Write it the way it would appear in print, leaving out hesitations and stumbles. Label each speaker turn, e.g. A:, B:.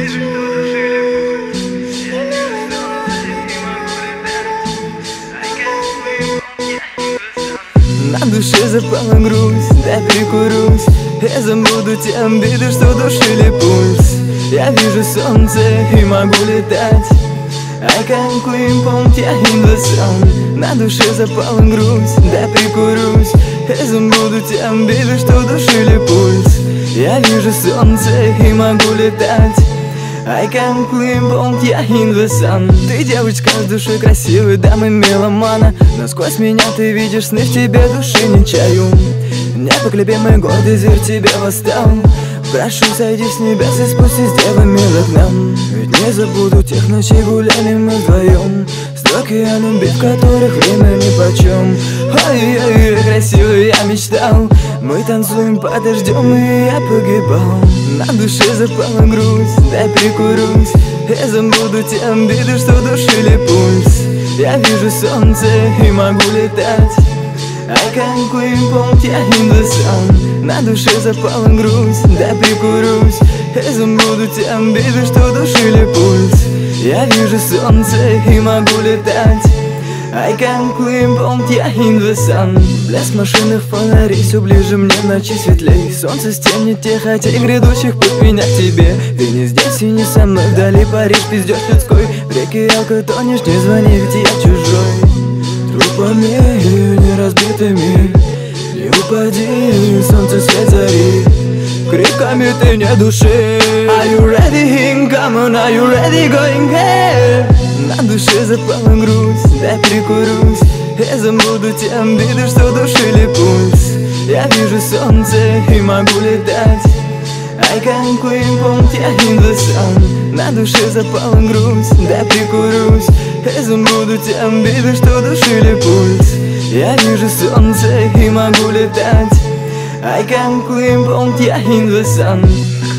A: На душе запала грусть, дай прикурюсь. Я забуду те обиды, что душили пульс. Я вижу солнце и могу летать. I can clean, помнить я in the sun. На душе запала грусть, дай прикурюсь. Я забуду те обиды, что душили пульс. Я вижу солнце и могу летать. I can clean, помнить я in the sun. Ты девочка с душой красивой, дамы меломана. Насквозь меня ты видишь, сны в тебе души не чаю. Непоколебимый гордый зверь тебе восстал. Прошу, сойди с небес и спустись девами к нам. Ведь не забуду тех ночей, гуляли мы вдвоем. Строки о любви, в которых время нипочем. Ой-ой-ой, красивый я мечтал. Мы танцуем под дождем, и я погибал. На душе запала грусть, дай прикурюсь. Я забуду те обиды, что душили пульс. Я вижу солнце и могу летать. I can clean, помнить я in the sun. На душе запала грусть, дай прикурюсь. Я забуду те обиды, что душили пульс. Я вижу солнце и могу летать. I can clean, помнить я in the sun. Блеск машинных фонарей все ближе мне, в ночи светлей. Солнце стемнет те хотей грядущих путь меня к тебе. Ты не здесь и не со мной, вдали Париж, пиздеж людской. В реке Алка тонешь, не звони, ведь я чужой. Трупами неразбитыми не упади, солнце свет зари. Криками ты не души. Are you ready? Come on, are you ready? Going here. На душе запала грусть, дай прикурюсь. Я забуду те обиды, что душили пульс. Я вижу солнце и могу летать. I can clean, помнить я in the sun. На душе запала грусть, дай прикурюсь. Я забуду те обиды, что душили пульс. Я вижу солнце и могу летать. I can clean, помнить я in the sun.